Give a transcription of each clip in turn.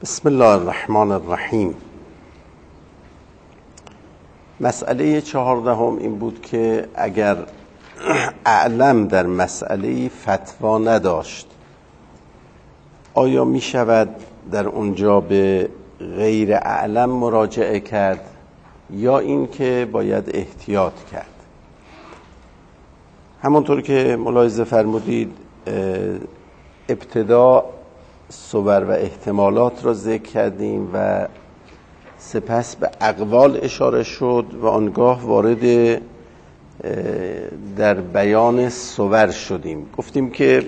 بسم الله الرحمن الرحیم. مسئله 14 این بود که اگر اعلم در مسئله فتوا نداشت آیا می شود در اونجا به غیر اعلم مراجعه کرد یا این که باید احتیاط کرد؟ همونطور که ملاحظه فرمودید ابتدا صور و احتمالات را ذکر کردیم و سپس به اقوال اشاره شد و آنگاه وارد در بیان صور شدیم. گفتیم که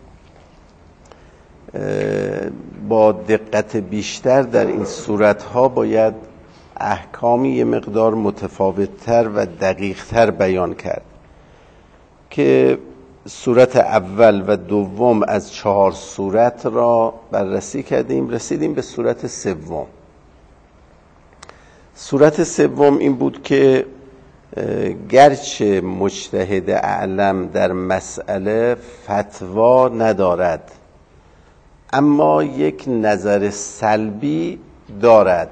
با دقت بیشتر در این صورتها باید احکامی یه مقدار متفاوت‌تر و دقیق‌تر بیان کرد که صورت اول و دوم از 4 صورت را بررسی کردیم. رسیدیم به صورت سوم. صورت سوم این بود که گرچه مجتهد اعلم در مسئله فتوا ندارد اما یک نظر سلبی دارد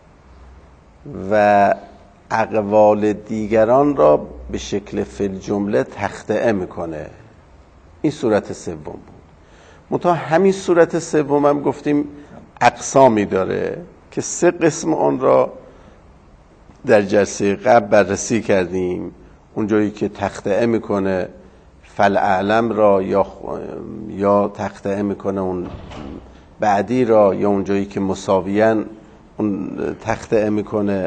و اقوال دیگران را به شکل فی الجمله تخطئه میکنه. این صورت سوم بود. منتها همین صورت سوم هم گفتیم اقسامی داره که 3 قسم آن را در جلسه قبل بررسی کردیم. اونجایی که تخطئه میکنه فالاعلم را یا تخطئه میکنه اون بعدی را، یا اونجایی که مساویاً اون تخطئه میکنه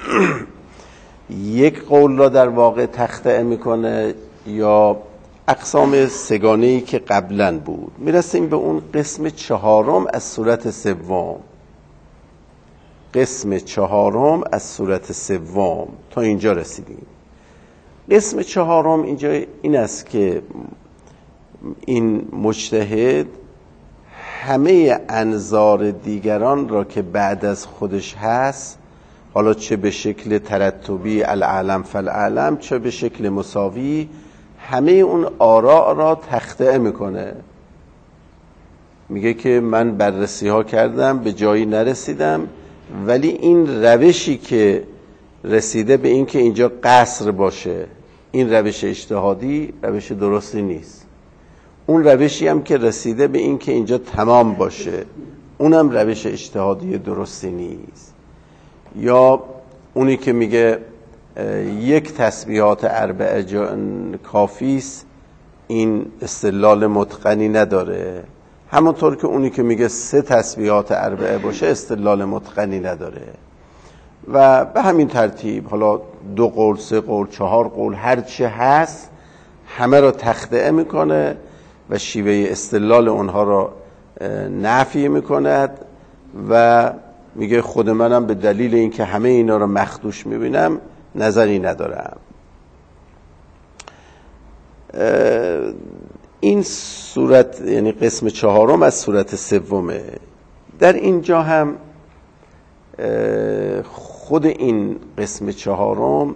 یک قول را در واقع تخطئه میکنه، یا اقسام سگانه‌ای که قبلا بود. میرسیم به اون قسم 4 از صورت سوم. قسم 4 از صورت سوم تا اینجا رسیدیم. قسم 4 اینجا این است که این مجتهد همه انظار دیگران را که بعد از خودش هست، حالا چه به شکل ترتبی الاعلم فالاعلم چه به شکل مساوی، همه اون آراء را تخطئه میکنه. میگه که من بررسی ها کردم به جایی نرسیدم، ولی این روشی که رسیده به این که اینجا قصر باشه، این روش اجتهادی روش درستی نیست. اون روشی هم که رسیده به این که اینجا تمام باشه، اونم روش اجتهادی درستی نیست. یا اونی که میگه یک تسبیحات 4 کافیست، این استدلال متقنی نداره. همونطور که اونی که میگه 3 تسبیحات 4 باشه استدلال متقنی نداره. و به همین ترتیب حالا 2 قول 3 قول 4 قول هر چه هست همه را تخطئه میکنه و شیوه استدلال اونها را نفی میکند و میگه خود منم به دلیل اینکه همه اینا رو مخدوش میبینم نظری ندارم. این صورت یعنی قسم 4 از صورت سومه. در اینجا هم خود این قسم 4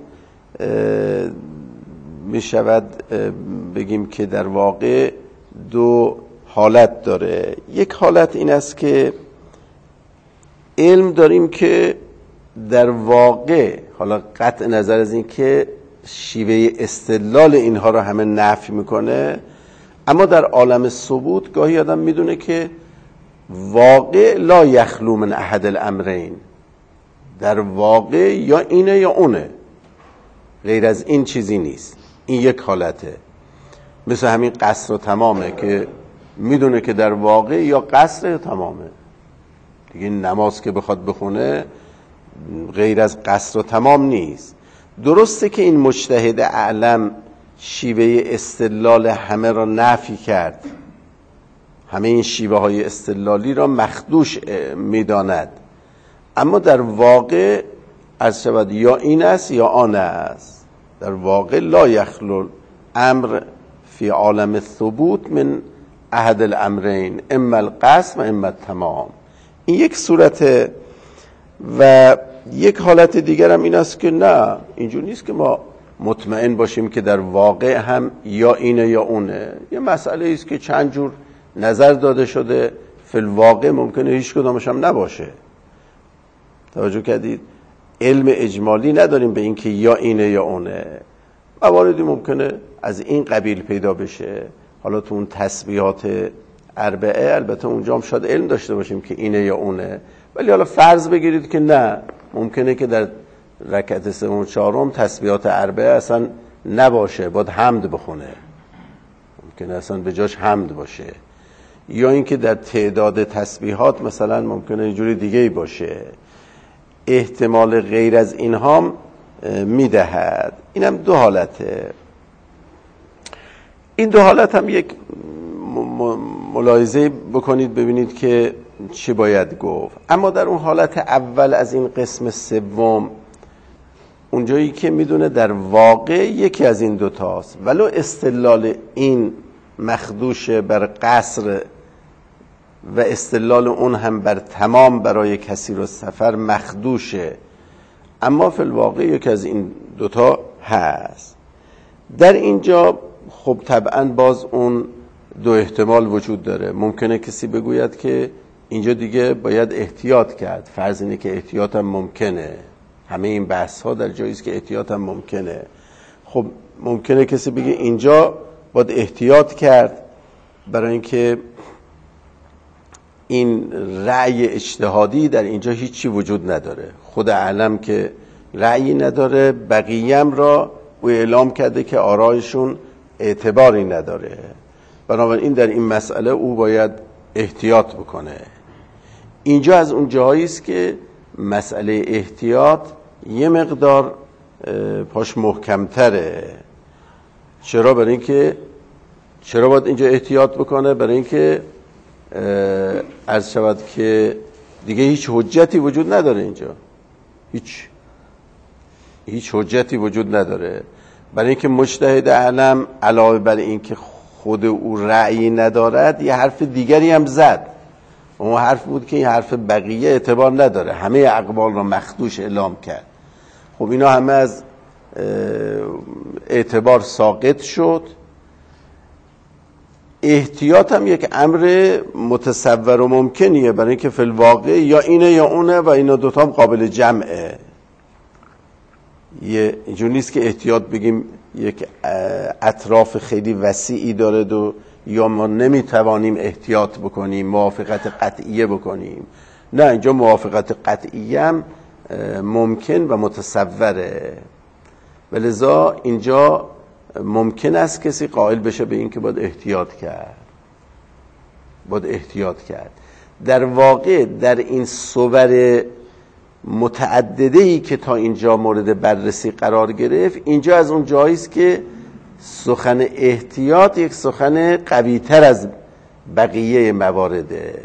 میشود بگیم که در واقع 2 حالت داره. یک حالت این است که علم داریم که در واقع، حالا قطع نظر از این که شیوه استدلال اینها رو همه نفی میکنه، اما در عالم ثبوت گاهی آدم میدونه که واقع لا یخلو من احد الامرین، در واقع یا اینه یا اونه، غیر از این چیزی نیست. این یک حالته. مثل همین قصر و تمامه که میدونه که در واقع یا قصر یا تمامه. دیگه نماز که بخواد بخونه غیر از قصر و تمام نیست. درسته که این مجتهد اعلم شیوه استدلال همه را نفی کرد، همه این شیوه های استدلالی را مخدوش میداند، اما در واقع از شود یا این است یا آن است. در واقع لا یخلو امر فی عالم ثبوت من احد الامرین، اما القصر و اما التمام. این یک صورت. و یک حالت دیگر هم این است که نه، اینجور نیست که ما مطمئن باشیم که در واقع هم یا اینه یا اونه. یه مسئله است که چند جور نظر داده شده، فی الواقع ممکنه هیچ کدامش هم نباشه. توجه کردید؟ علم اجمالی نداریم به این که یا اینه یا اونه. مواردی ممکنه از این قبیل پیدا بشه. حالا تو اون تسبیحات اربعه البته اونجا هم شاید علم داشته باشیم که اینه یا اونه، ولی حالا فرض بگیرید که نه، ممکنه که در رکعت سوم و چهارم تسبیحات اربعه اصلا نباشه، باید حمد بخونه، ممکنه اصلا به جاش حمد باشه، یا اینکه در تعداد تسبیحات مثلا ممکنه یه جوری دیگه‌ای باشه. احتمال غیر از اینها هم میدهد. اینم دو حالته. این دو حالت هم یک ملاحظه بکنید ببینید که چی باید گفت. اما در اون حالت اول از این قسم سوم، اونجایی که میدونه در واقع یکی از این دوتاست، ولو استدلال این مخدوش بر قصر و استدلال اون هم بر تمام برای کثیر السفر مخدوشه، اما فی الواقع یکی از این دوتا هست. در اینجا خب طبعا باز اون دو احتمال وجود داره. ممکنه کسی بگوید که اینجا دیگه باید احتیاط کرد، فرض اینه که احتیاط هم ممکنه، همه این بحث ها در جاییست که احتیاط هم ممکنه. خب ممکنه کسی بگه اینجا باید احتیاط کرد برای اینکه این رأی اجتهادی در اینجا هیچی وجود نداره، خود اعلم که رأیی نداره، بقیه‌ام را او اعلام کرده که آرایشون اعتباری نداره، بنابراین در این مسئله او باید احتیاط بکنه. اینجا از اون جایی است که مسئله احتیاط یه مقدار پاش محکم‌تره. چرا؟ برای اینکه چرا باید اینجا احتیاط بکنه؟ برای اینکه عرض شود که دیگه هیچ حجتی وجود نداره اینجا، هیچ حجتی وجود نداره. برای اینکه مجتهد اعلم علاوه بر اینکه خود او رأیی ندارد یه حرف دیگری هم زد، اون حرف بود که این حرف بقیه اعتبار نداره، همه اقوال را مخدوش اعلام کرد. خب اینا همه از اعتبار ساقط شد. احتیاط هم یک امر متصور و ممکنیه، برای اینکه فی الواقع یا اینه یا اونه و اینا دوتا هم قابل جمعه. اینجور نیست که احتیاط بگیم یک اطراف خیلی وسیعی داره یا ما نمیتوانیم احتیاط بکنیم، موافقت قطعیه بکنیم. نه، اینجا موافقت قطعیه هم ممکن و متصوره، ولذا اینجا ممکن است کسی قائل بشه به این که باید احتیاط کرد. در واقع در این صور متعدده‌ای که تا اینجا مورد بررسی قرار گرفت، اینجا از اون جایی است که سخن احتیاط یک سخن قوی‌تر از بقیه موارده،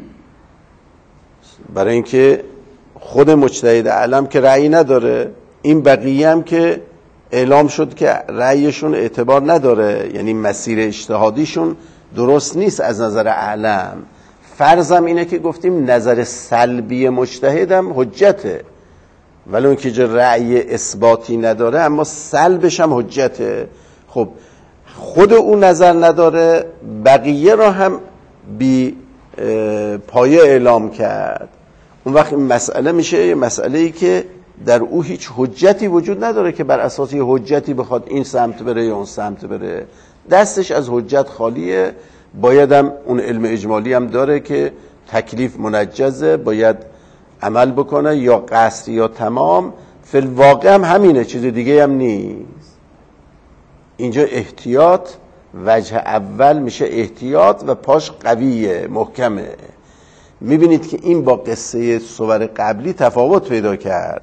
برای اینکه خود مجتهد اعلم که رأی نداره، این بقیه هم که اعلام شد که رأیشون اعتبار نداره، یعنی مسیر اجتهادیشون درست نیست از نظر اعلم. فرضم اینه که گفتیم نظر سلبی مجتهدم حجته، ولی اون که جا رأی اثباتی نداره اما سلبش هم حجته. خب خود اون نظر نداره، بقیه را هم بی پایه اعلام کرد، اون وقت این مسئله میشه یه مسئله‌ای که در او هیچ حجتی وجود نداره که بر اساس یه حجتی بخواد این سمت بره یا اون سمت بره، دستش از حجت خالیه. بایدم اون علم اجمالی هم داره که تکلیف منجزه، باید عمل بکنه، یا قصر یا تمام. فی الواقع هم همینه، چیز دیگه هم نیست. اینجا احتیاط وجه اول میشه احتیاط و پاش قویه، محکمه. میبینید که این با قصه صور قبلی تفاوت پیدا کرد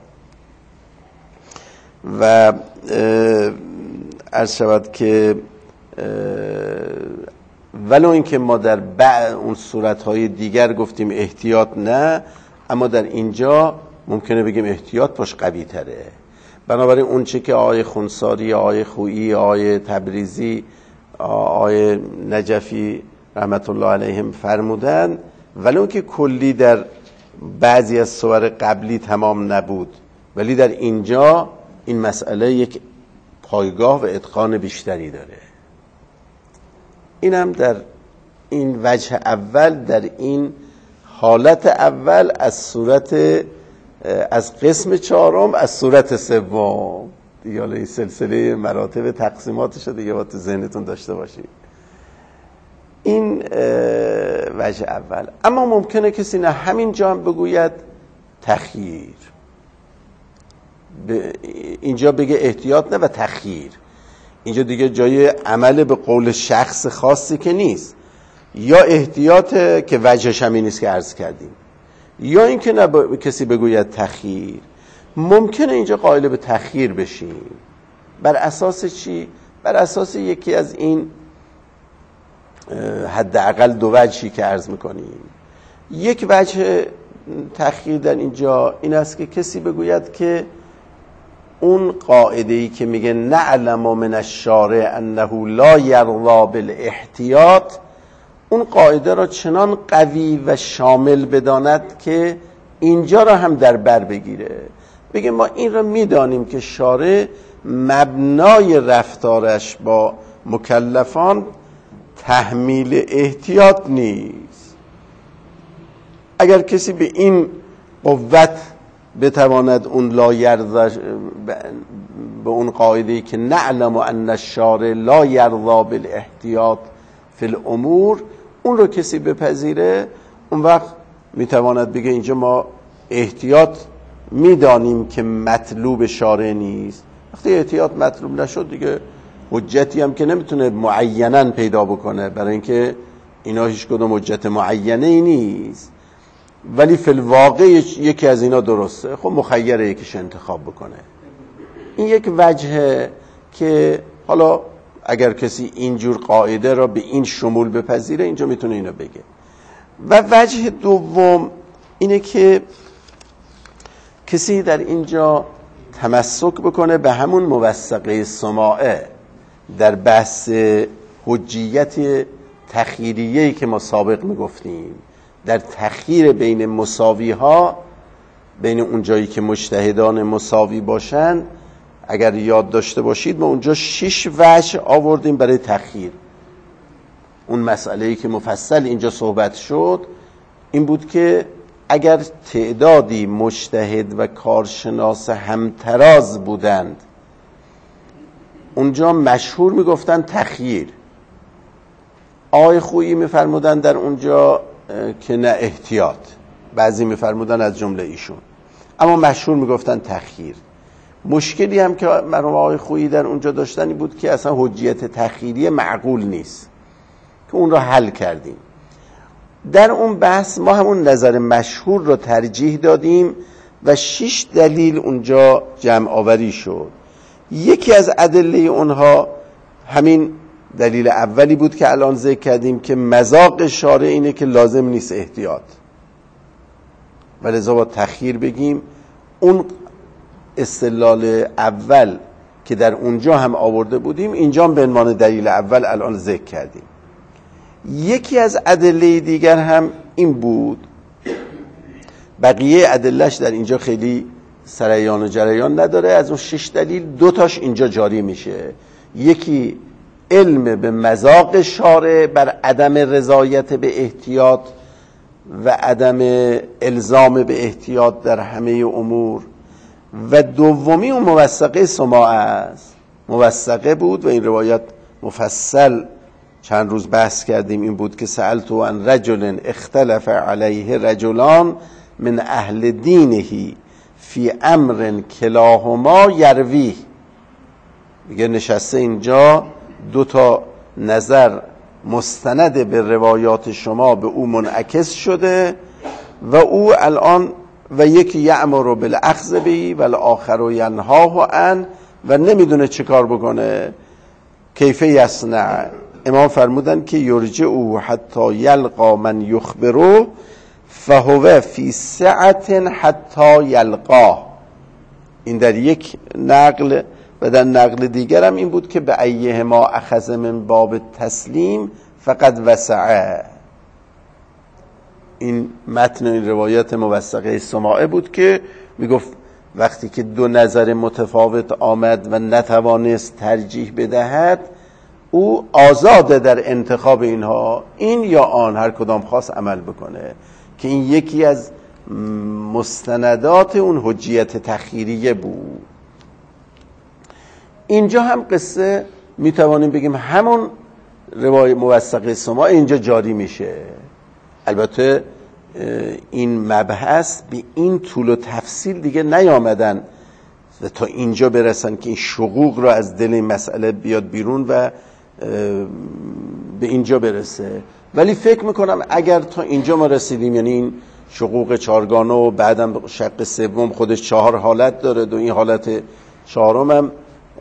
و عرض شود که ولو اینکه ما در اون صورتهای دیگر گفتیم احتیاط نه، اما در اینجا ممکنه بگیم احتیاط پاش قوی تره. بنابراین اون چه که آقای خونساری، آقای خویی، آقای تبریزی، آقای نجفی رحمت الله علیهم فرمودن، ولو که کلی در بعضی از صور قبلی تمام نبود، ولی در اینجا این مسئله یک پایگاه و اتقان بیشتری داره. اینم در این وجه اول در این حالت اول از قسم چهارم از صورت سوم دیگه. حالا این سلسله مراتب تقسیماتش رو دیگه با تو ذهنتون داشته باشید. این وجه اول. اما ممکنه کسی نه همینجا هم بگوید تخییر، اینجا بگه احتیاط نه و تخییر. اینجا دیگه جای عمل به قول شخص خاصی که نیست، یا احتیاط که وجهش همین نیست که عرض کردیم، یا اینکه نه کسی بگوید تخییر. ممکنه اینجا قائل به تخییر بشیم. بر اساس چی؟ بر اساس یکی از این حداقل دو وجهی که عرض میکنیم. یک وجه تخییر در اینجا این است که کسی بگوید که اون قاعده‌ای که میگه نعلم من الشارع انه لا یرضی بالاحتیاط، اون قاعده را چنان قوی و شامل بداند که اینجا را هم در بر بگیره. بگه ما این را میدانیم که شارع مبنای رفتارش با مکلفان تحمیل احتیاط نیست. اگر کسی به این قوت بتواند اون لا یرضی به اون قاعده‌ای که نعلم ان الشارع لا یرضی بالاحتیاط فی الامور، اون رو کسی بپذیره، اون وقت میتواند بگه اینجا ما احتیاط میدانیم که مطلوب شارع نیست. وقتی احتیاط مطلوب نشد دیگه حجتی هم که نمیتونه معیناً پیدا بکنه، برای اینکه اینا هیچ کدوم حجت معینه ای نیست، ولی فی الواقع یکی از اینا درسته، خب مخیره یکیش انتخاب بکنه. این یک وجهه که حالا اگر کسی اینجور قاعده را به این شمول بپذیره اینجا میتونه اینو بگه. و وجه دوم اینه که کسی در اینجا تمسک بکنه به همون موثقه سماعه در بحث حجیت تخییریه‌ای که ما سابق میگفتیم، در تخییر بین مساوی ها، بین اون جایی که مجتهدان مساوی باشن. اگر یاد داشته باشید ما اونجا 6 وجه آوردیم برای تخییر. اون مسئله‌ای که مفصل اینجا صحبت شد این بود که اگر تعدادی مجتهد و کارشناس همتراز بودند، اونجا مشهور میگفتن تخییر. آقای خویی میفرمودن در اونجا که نه احتیاط، بعضی میفرمودن از جمله ایشون، اما مشهور میگفتن تخییر. مشکلی هم که مرحوم آقای خویی در اونجا داشتن این بود که اصلا حجیت تخییری معقول نیست، که اون را حل کردیم. در اون بحث ما همون نظر مشهور را ترجیح دادیم و 6 دلیل اونجا جمع آوری شد. یکی از ادله اونها همین دلیل اولی بود که الان ذکر کردیم که مذاق شارع اینه که لازم نیست احتیاط، ولذا با تخییر بگیم. اون استدلال اول که در اونجا هم آورده بودیم اینجا به عنوان دلیل اول الان ذکر کردیم. یکی از ادله دیگر هم این بود، بقیه ادلهش در اینجا خیلی سریان و جریان نداره. از اون 6 دلیل 2 تاش اینجا جاری میشه. یکی علم به مذاق شارع بر عدم رضایت به احتیاط و عدم الزام به احتیاط در همه امور، و دومی اون موثقه سماعه است. موثقه بود و این روایت مفصل چند روز بحث کردیم. این بود که سألت عن رجل اختلف علیه رجلان من اهل دینه فی امر کلاهما یرویه. میگه نشسته اینجا 2 تا نظر مستند به روایات شما به او منعکس شده و او الان و یکی یأمر بالاخذ به و الاخر ینهاه عن و نمیدونه چه کار بکنه. کیف یصنع؟ امام فرمودن که یرجعه حتی یلقا من یخبره فهو فی سعة حتی یلقاه. این در یک نقل، و در نقل دیگر هم این بود که به ایه ما اخذ من باب تسلیم فقد وسعه. این متن این روایت موثقه سماعه بود که میگفت وقتی که 2 نظر متفاوت آمد و نتوانست ترجیح بدهد، او آزاده در انتخاب اینها، این یا آن، هر کدام خواست عمل بکنه، که این یکی از مستندات اون حجیت تخییریه بود. اینجا هم قصه میتوانیم بگیم همون روای موثقه سماع اینجا جاری میشه. البته این مبحث به این طول و تفصیل دیگه نیامدن و تا اینجا برسن که این شقوق رو از دل این مسئله بیاد بیرون و به اینجا برسه، ولی فکر میکنم اگر تا اینجا ما رسیدیم، یعنی این شقوق چهارگانه و بعدم شق سوم خودش 4 حالت داره، و این حالت چهارم هم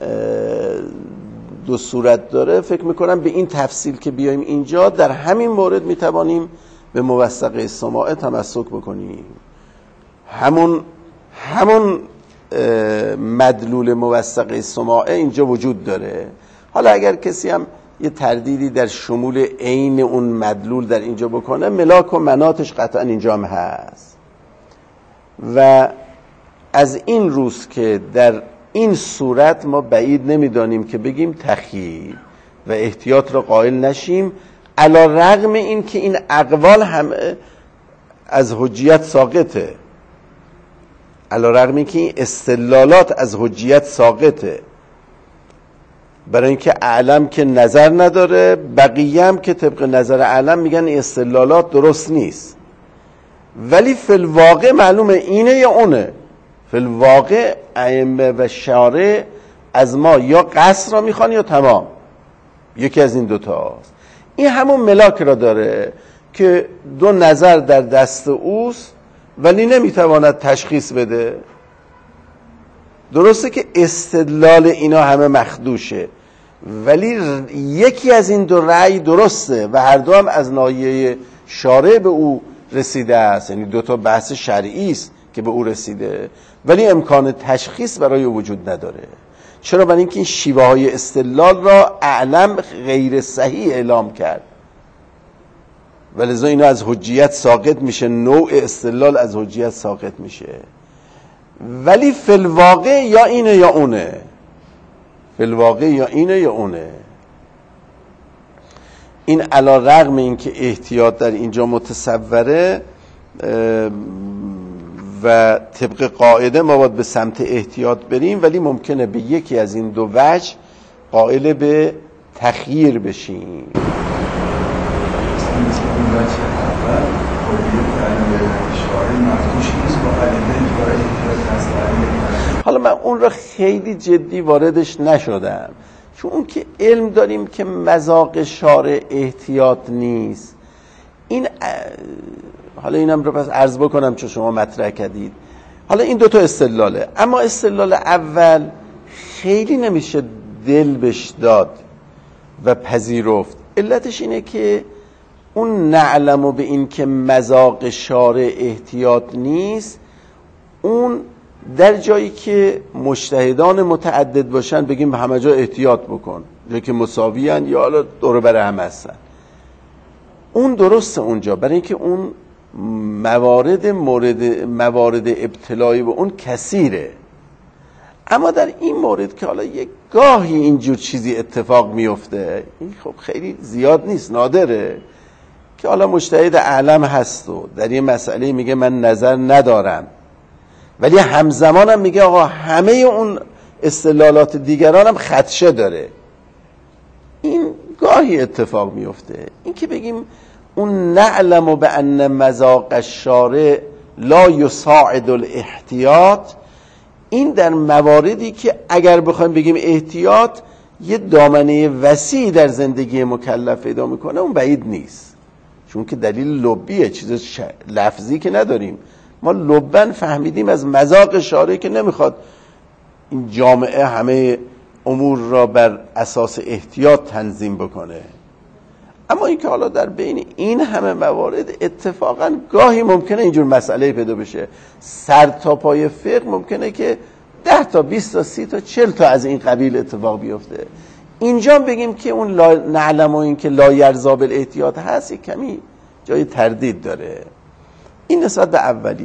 2 صورت داره، فکر میکنم به این تفصیل که بیایم اینجا در همین مورد میتوانیم به موثقه سماع تمسک بکنیم. همون مدلول موثقه سماع اینجا وجود داره. حالا اگر کسی هم یه تردیدی در شمول عین اون مدلول در اینجا بکنه، ملاک و مناتش قطعا اینجا هم هست. و از این روز که در این صورت ما بعید نمیدانیم که بگیم تخییر و احتیاط را قائل نشیم، علی رغم این که این اقوال همه از حجیت ساقطه، علی رغم این که این استدلالات از حجیت ساقطه، برای اینکه اعلم که نظر نداره، بقیه هم که طبق نظر اعلم میگن این استدلالات درست نیست، ولی فی الواقع معلومه اینه یا اونه. فی الواقع ائمه و شارع از ما یا قصر را میخوان یا تمام، یکی از این دوتاست. این همون ملاک را داره که 2 نظر در دست اوست ولی نمیتواند تشخیص بده. درسته که استدلال اینا همه مخدوشه، ولی یکی از این 2 رأی درسته و هر دو هم از ناحیه شارع به او رسیده است، یعنی 2 تا بحث شرعی است که به او رسیده، ولی امکان تشخیص برای وجود نداره. چرا؟ برای اینکه این شیوه های استدلال را اعلم غیر صحیح اعلام کرد و لذا اینا از حجیت ساقط میشه، نوع استدلال از حجیت ساقط میشه. ولی فی الواقع یا اینه یا اونه، فی الواقع یا اینه یا اونه. این علی رغم این که احتیاط در اینجا متصوره و طبق قاعده ما باید به سمت احتیاط بریم، ولی ممکنه به یکی از این 2 وجه قائل به تخییر بشیم. حالا من اون را خیلی جدی واردش نشدم، چون اون که علم داریم که مذاق شارع احتیاط نیست. این حالا اینم رو پس عرض بکنم چون شما مطرح کردید. حالا این 2 تا استدلاله، اما استدلال اول خیلی نمیشه دل بهش داد و پذیرفت. علتش اینه که اون نعلمو به این که مذاق شارع احتیاط نیست، اون در جایی که مجتهدان متعدد باشن بگیم همه جا احتیاط بکن، جایی که مساوی هن یا حالا دور بر هم هستن، اون درسته اونجا، برای اینکه اون موارد ابتلایی به اون کثیره. اما در این مورد که حالا یک گاهی اینجور چیزی اتفاق میفته، این خب خیلی زیاد نیست، نادره، که حالا مجتهد اعلم هست و در این مسئله میگه من نظر ندارم، ولی همزمان هم میگه آقا همه اون استدلالات دیگران هم خدشه داره. این گاهی اتفاق میفته. این که بگیم اون نعلم به ان مذاق الشارع لا یساعد الاحتیاط، این در مواردی که اگر بخوایم بگیم احتیاط یه دامنه وسیع در زندگی مکلف پیدا میکنه، اون بعید نیست، چون که دلیل لبیه، چیز لفظی که نداریم. ما لبن فهمیدیم از مذاق شارع که نمیخواد این جامعه همه امور را بر اساس احتیاط تنظیم بکنه. اما این که حالا در بین این همه موارد اتفاقا گاهی ممکنه اینجور مسئله پیدا بشه، سر تا پای فقه ممکنه که 10 تا 20 تا 30 تا 40 تا از این قبیل اتفاق بیفته. اینجا بگیم که اون نعلم و این که لا یرضا بالاحتیاط هست، یک کمی جای تردید داره. این نسبت به اولی.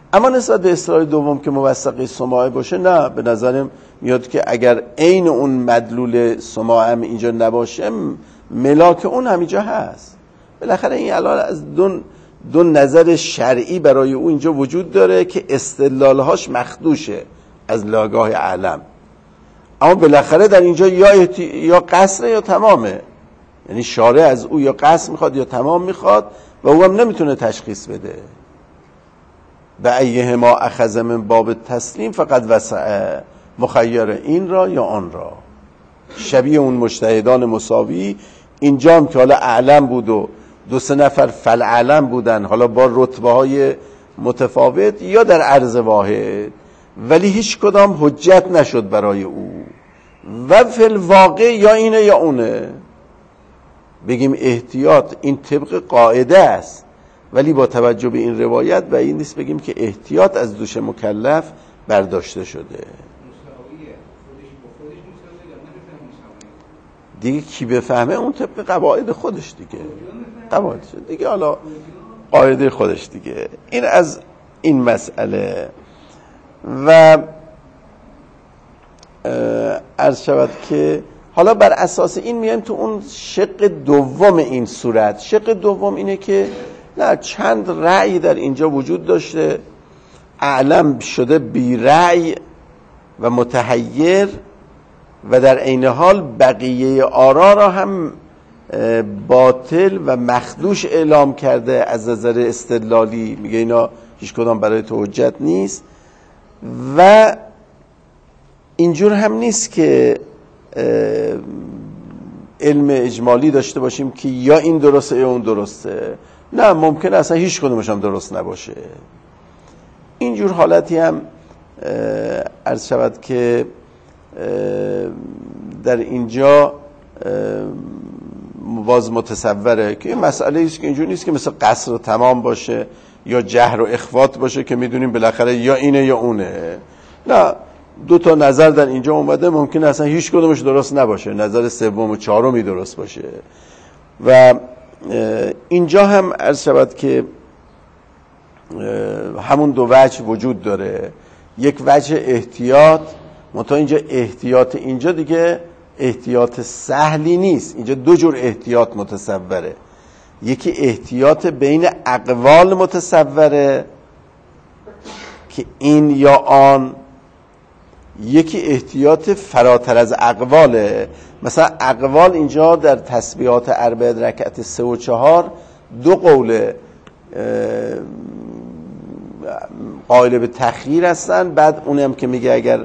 اما نسبت به اصطلاح دوم که موثقه سماعه باشه، نه، به نظرم میاد که اگر عین اون مدلول سماعه هم اینجا نباشه، ملاک اون همینجا هست. بالاخره این الان از دو نظر شرعی برای او اینجا وجود داره که استدلالهاش مخدوشه از لایگاه اعلم، اما بالاخره در اینجا یا قصر یا تمامه، یعنی شارع از او یا قصر میخواد یا تمام میخواد و او هم نمیتونه تشخیص بده. به ایهما اخذ من باب تسلیم فقط وسع، مخیر این را یا آن را، شبیه اون مجتهدان مساوی. اینجا هم که حالا اعلم بود و 2-3 نفر فالعلم بودن، حالا با رتبه های متفاوت یا در عرض واحد، ولی هیچ کدام حجت نشد برای او. و فی الواقع یا اینه یا اونه. بگیم احتیاط این طبق قاعده است، ولی با توجه به این روایت و این نیست بگیم که احتیاط از دوش مکلف برداشته شده. دیگه کی بفهمه اون طبق قواعد خودش دیگه، قواعد دیگه، حالا قاعده خودش دیگه. این از این مسئله. و عرض شود که حالا بر اساس این میایم تو اون شق دوم این صورت. شق دوم اینه که نه، چند رأی در اینجا وجود داشته، اعلم شده بی رأی و متحیر، و در عین حال بقیه آرا را هم باطل و مخدوش اعلام کرده از نظر استدلالی، میگه اینا هیچ کدام برای تو حجت نیست. و اینجور هم نیست که علم اجمالی داشته باشیم که یا این درسته یا اون درسته، نه، ممکنه اصلا هیچ کدومش هم درست نباشه. اینجور حالتی هم عرض شود که در اینجا باز متصوره که این مسئله ایست که اینجور نیست که مثل قصر و تمام باشه یا جهر و اخفات باشه که میدونیم بالاخره یا اینه یا اونه. نه، 2 نظر در اینجا اومده، ممکنه اصلا هیچ کدومش درست نباشه، نظر سوم و چهارمی درست باشه. و اینجا هم عرض شود که همون 2 وجه وجود داره. یک وجه احتیاط، منتها اینجا احتیاط اینجا دیگه احتیاط سهلی نیست، اینجا 2 جور احتیاط متصوره. یکی احتیاط بین اقوال متصوره که این یا آن، یکی احتیاط فراتر از اقواله. مثلا اقوال اینجا در تسبیحات 4 رکعت 3 و 4 2 قول قائل به تخییر هستن. بعد اونم که میگه اگر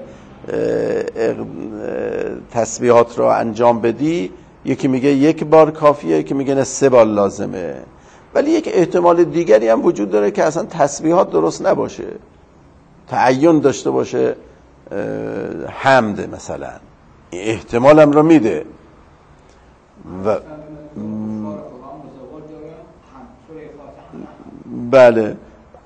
تسبیحات رو انجام بدی، یکی میگه 1 بار کافیه، یکی میگه نه 3 بار لازمه. ولی یک احتمال دیگری هم وجود داره که اصلا تسبیحات درست نباشه، تعین داشته باشه، حمد مثلا، احتمال هم رو میده. و بله،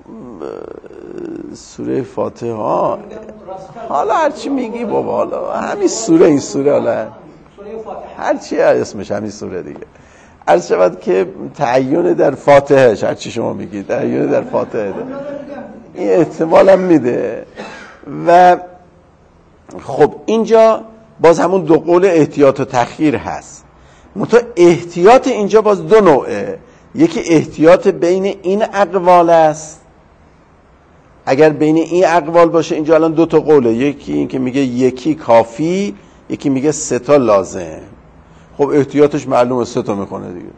سوره فاتحه ها، حالا هرچی میگی بابا، حالا همین سوره، این سوره، حالا هرچی اسمش همین سوره دیگه. عرض شود که تعین در فاتحه، هرچی شما میگید تعین در فاتحه ده. این احتمال هم میده. و خب اینجا باز همون 2 قول احتیاط و تخییر هست. منتها احتیاط اینجا باز 2 نوعه. یکی احتیاط بین این اقوال است، اگر بین این اقوال باشه، اینجا الان 2 قوله، یکی این که میگه 1 کافی، یکی میگه 3 لازم. خب احتیاطش معلومه 3 میکنه دیگه.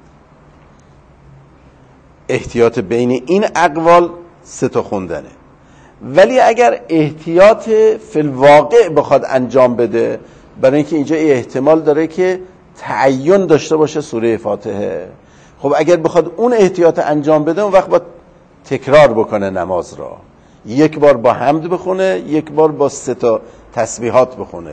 احتیاط بین این اقوال 3 خوندنه. ولی اگر احتیاط فی الواقع بخواد انجام بده، برای اینکه اینجا احتمال داره که تعین داشته باشه سوره فاتحه، خب اگر بخواد اون احتیاط انجام بده، اون وقت باید تکرار بکنه نماز را، 1 بار با حمد بخونه، 1 بار با 3 تسبیحات بخونه.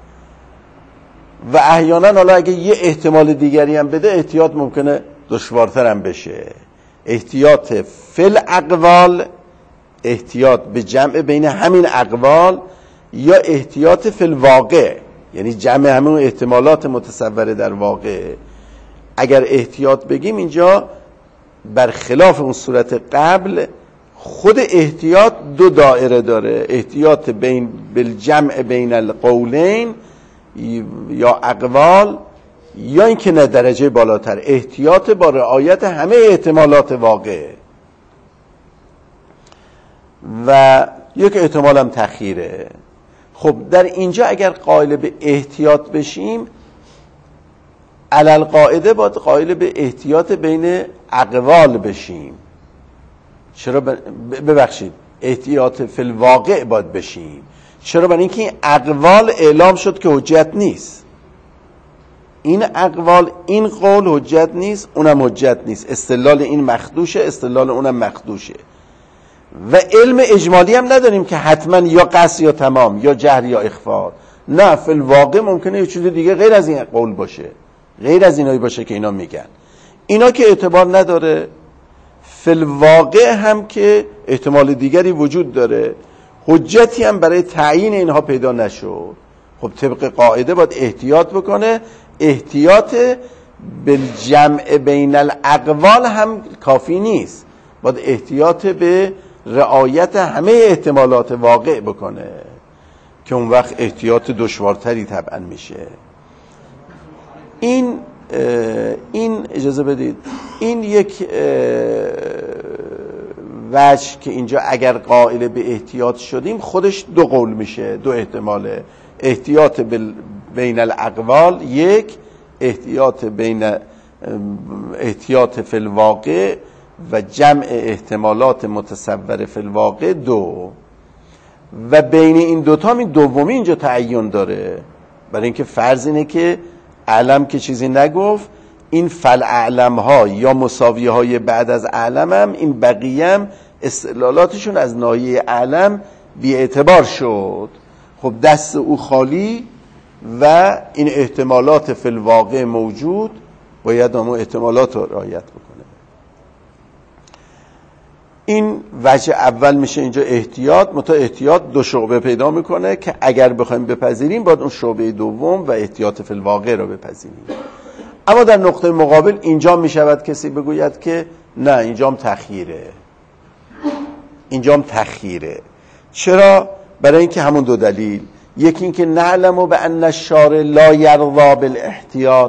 و احیانا حالا اگه یه احتمال دیگری هم بده، احتیاط ممکنه دشوارتر هم بشه. احتیاط فل اقوال، احتیاط به جمع بین همین اقوال، یا احتیاط فل واقع، یعنی جمع همین احتمالات متصوره در واقع. اگر احتیاط بگیم اینجا برخلاف اون صورت قبل، خود احتیاط دو دایره داره، احتیاط بالجمع بین القولین یا اقوال، یا اینکه نه درجه بالاتر احتیاط با رعایت همه احتمالات واقعه و یک احتمال هم تخییره. خب در اینجا اگر قائل به احتیاط بشیم، علل قاعده باید قائل به احتیاط بین اقوال بشیم. چرا ببخشید احتیاط فی الواقع باید بشیم. چرا؟ برای اینکه این اقوال اعلام شد که حجت نیست. این اقوال، این قول حجت نیست، اونم حجت نیست. استدلال این مخدوشه، استدلال اونم مخدوشه. و علم اجمالی هم نداریم که حتما یا قصد یا تمام یا جهر یا اخفا. نه، فی الواقع ممکنه یه چیز دیگه غیر از این قول باشه، غیر از اینایی باشه که اینا میگن. اینا که اعتبار نداره، فی الواقع هم که احتمال دیگری وجود داره، حجتی هم برای تعیین اینها پیدا نشد. خب طبق قاعده باید احتیاط بکنه. احتیاط بالجمع بین الاقوال هم کافی نیست، باید احتیاط به رعایت همه احتمالات واقع بکنه که اون وقت احتیاط دشوارتری طبعا میشه. این اجازه بدید، این یک وجه که اینجا اگر قائل به احتیاط شدیم خودش دو قول میشه، دو احتماله. احتیاط بین الاقوال یک، احتیاط فی الواقع و جمع احتمالات متصور فی الواقع دو. و بین این دوتا این دومی اینجا تعین داره، برای اینکه فرض اینه که علم که چیزی نگفت، این فالاعلم ها یا مساویه های بعد از علم هم، این بقیه هم استدلالاتشون از ناحیه علم بی اعتبار شد. خب دست او خالی و این احتمالات فی الواقع موجود، باید همون احتمالات رو رعایت بکنه. این وجه اول میشه اینجا احتیاط. احتیاط دو شعبه پیدا میکنه که اگر بخوایم بپذیریم باید اون شعبه دوم و احتیاط فی الواقع رو بپذیریم. اما در نقطه مقابل اینجا میشود کسی بگوید که نه، اینجام تخییره. چرا؟ برای اینکه همون دو دلیل. یکی اینکه نعلم بان الشارع لا یرضی بالاحتیاط،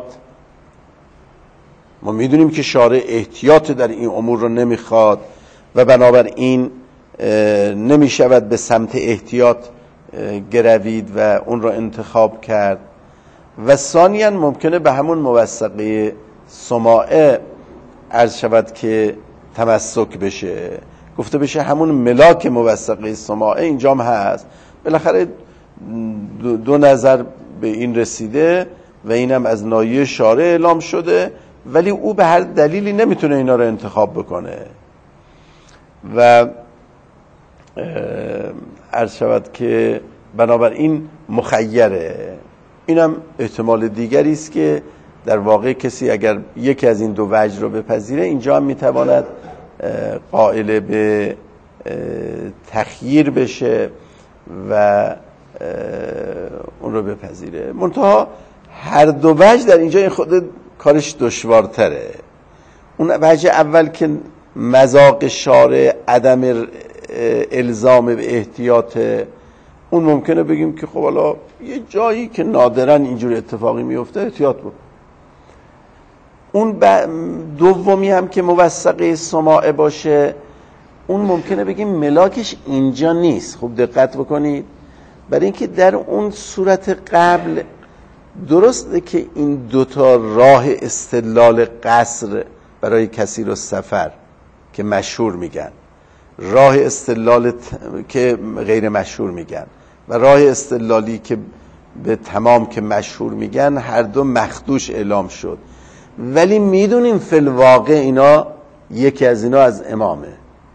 ما میدونیم که شارع احتیاط در این امور رو نمیخواد و بنابراین نمیشود به سمت احتیاط گروید و اون رو انتخاب کرد. و ثانیاً ممکنه به همون موثقه سماعه عرض شود که تمسک بشه، گفته بشه همون ملاک موثقه سماعه اینجام هست. بالاخره دو نظر به این رسیده و اینم از ناحیه شارع اعلام شده، ولی او به هر دلیلی نمیتونه اینا رو انتخاب بکنه و عرض شود که بنابراین مخیره. اینم احتمال دیگری است که در واقع کسی اگر یکی از این دو وجه رو بپذیره، اینجا هم میتواند قائل به تخییر بشه و اون رو بپذیره. منتها هر دو وجه در اینجا این خود کارش دشوارتره. اون وجه اول که مذاق شارع عدم الزام به احتیاط، اون ممکنه بگیم که خب حالا یه جایی که نادراً اینجور اتفاقی میفته احتیاط بود. اون دومی هم که موثقه سماعه باشه، اون ممکنه بگیم ملاکش اینجا نیست. خوب دقت بکنید، برای اینکه در اون صورت قبل درسته که این دوتا راه استدلال قصر برای کثیر السفر که مشهور میگن، راه استدلال که غیر مشهور میگن و راه استدلالی که به تمام که مشهور میگن، هر دو مخدوش اعلام شد. ولی میدونیم فی الواقع اینا، یکی از اینا از امامه،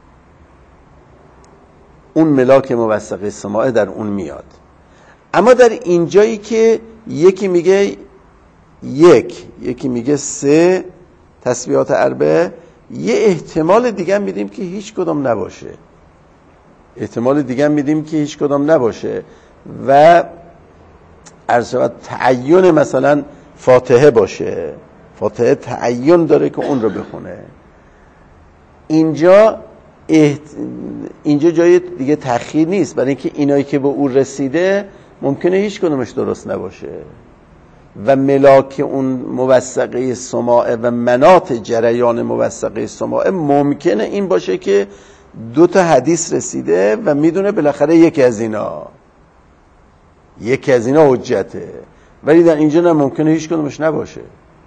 اون ملاک موثقه سماعه در اون میاد. اما در اینجایی که یکی میگه یکی میگه 3 تسبیحات اربعه، یه احتمال دیگه میدیم که هیچ کدام نباشه، و عرض شود تعین مثلا فاتحه باشه، فاتحه تعین داره که اون رو بخونه. اینجا اینجا جای دیگه تأخیر نیست، برای اینکه اینایی که به او رسیده ممکنه هیچ کدومش درست نباشه و ملاک اون موثقه سماعه و مناط جریان موثقه سماعه ممکنه این باشه که 2 تا حدیث رسیده و میدونه بالاخره یکی از اینا حجته، ولی در اینجا نه، ممکنه هیچ کدومش نباشه.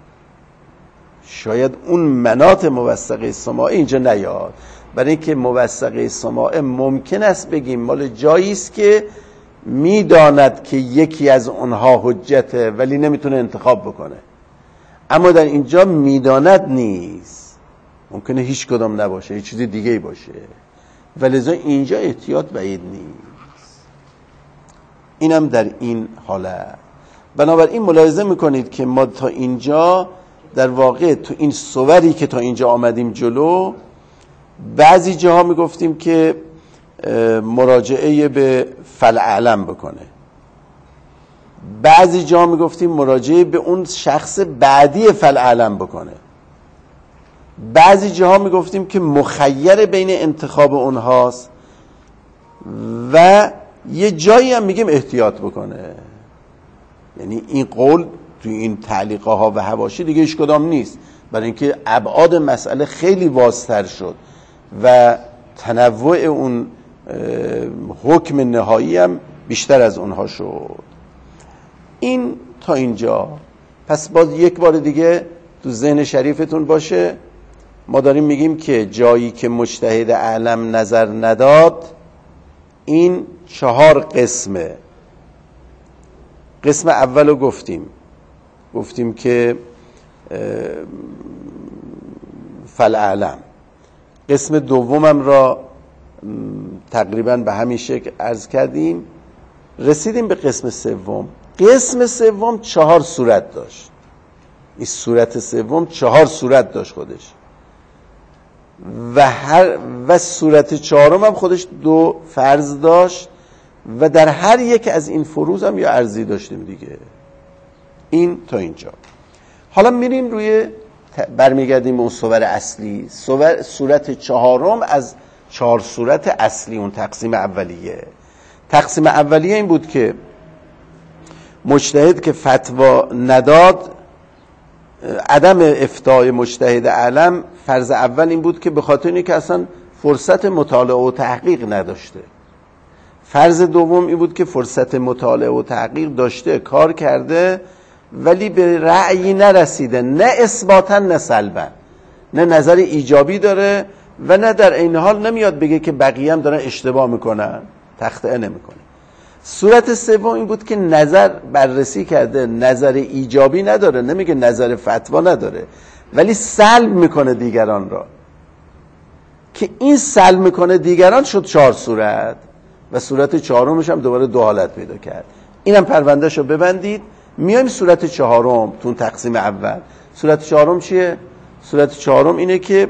شاید اون مناط موثقه سماعه اینجا نیاد، برای اینکه موثقه سماعه ممکن است بگیم مال جایی است که میداند که یکی از اونها حجته ولی نمیتونه انتخاب بکنه، اما در اینجا میداند نیست، ممکنه هیچ کدام نباشه، هیچ چیز دیگه ای باشه، ولذا اینجا احتیاط بعید نیست. اینم در این حالت. بنابراین ملاحظه میکنید که ما تا اینجا در واقع تو این صوری که تا اینجا آمدیم جلو، بعضی جاها میگفتیم که مراجعه به فالاعلم بکنه، بعضی جاها میگفتیم مراجعه به اون شخص بعدی فالاعلم بکنه، بعضی جاها میگفتیم که مخیر بین انتخاب اونهاست و یه جایی هم میگیم احتیاط بکنه. یعنی این قول توی این تعلیقه ها و حواشی دیگه هیچ کدام نیست، برای اینکه ابعاد مسئله خیلی واسطر شد و تنوع اون حکم نهایی هم بیشتر از اونها شد. این تا اینجا. پس باز یک بار دیگه تو ذهن شریفتون باشه، ما داریم میگیم که جایی که مجتهد اعلم نظر نداد این 4 قسمه. قسم اولو گفتیم که فالاعلم. قسم دومم را تقریبا به همین شکل عرض کردیم. رسیدیم به قسم سوم. قسم سوم 4 صورت داشت. این صورت سوم 4 صورت داشت خودش و صورت 4 هم خودش 2 فرض داشت و در هر یک از این فروض هم یه عرضی داشتیم دیگه. این تا اینجا. حالا میریم برمیگردیم اون صور اصلی. صورت 4 از 4 صورت اصلی، اون تقسیم اولیه. تقسیم اولیه این بود که مجتهد که فتوا نداد، عدم افتای مجتهد اعلم، فرض اول این بود که به خاطر اینه که اصلا فرصت مطالعه و تحقیق نداشته. فرض دوم این بود که فرصت مطالعه و تحقیق داشته، کار کرده، ولی به رأیی نرسیده، نه اثباتا نه سلبا، نه نظر ایجابی داره و نه در این حال نمیاد بگه که بقیه هم دارن اشتباه میکنن، تخطئه نمیکنه. صورت سوم این بود که نظر بررسی کرده، نظر ایجابی نداره، نمیگه نظر فتوا نداره، ولی سلب میکنه دیگران را، که این سلب میکنه دیگران شد 4 صورت و صورت 4مش هم دوباره 2 حالت پیدا کرد. اینم پروندهشو ببندید. میایم صورت 4 تو تقسیم اول. صورت 4 چیه؟ صورت 4 اینه که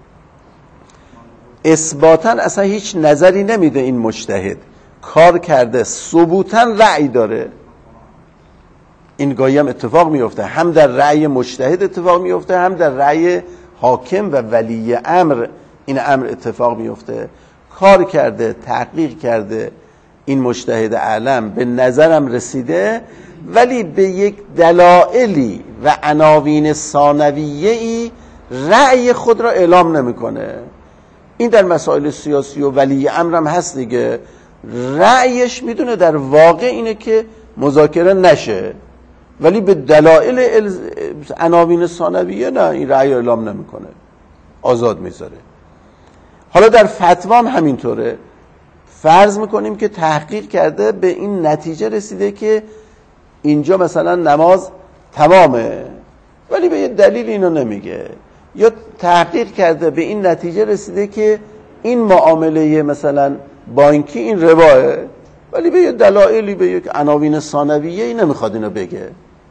اثباتا اصلا هیچ نظری نمیده، این مجتهد کار کرده، ثبوتا رأی داره. این گاهی هم اتفاق میفته، هم در رأی مجتهد اتفاق میفته، هم در رأی حاکم و ولی امر این امر اتفاق میفته. کار کرده، تحقیق کرده، این مجتهد اعلم به نظرم رسیده، ولی به یک دلایلی و عناوین ثانویه‌ای رأی خود را اعلام نمیکنه. این در مسائل سیاسی و ولی امر هم هست دیگه. رأیش میدونه در واقع اینه که مذاکره نشه، ولی به دلایل عناوین ثانویه نه، این رأی اعلام نمیکنه، آزاد میذاره. حالا در فتوا هم همینطوره. فرض میکنیم که تحقیق کرده، به این نتیجه رسیده که اینجا مثلا نماز تمامه، ولی به یه دلیل اینو نمیگه. یا تحقیق کرده، به این نتیجه رسیده که این معامله مثلا بانکی این رباه، ولی به یه دلایلی، به یک عناوین ثانویه ای نمیخواد اینو بگه.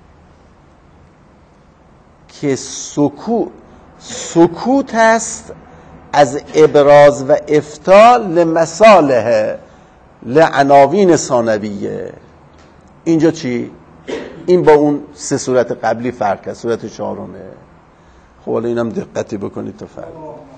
که سکوت است از ابراز و افتاء لمصالح لعناوین ثانویه. اینجا چی؟ این با اون 3 صورت قبلی فرق است. صورت 4. خب حالا اینم دقتی بکنید تا فرق.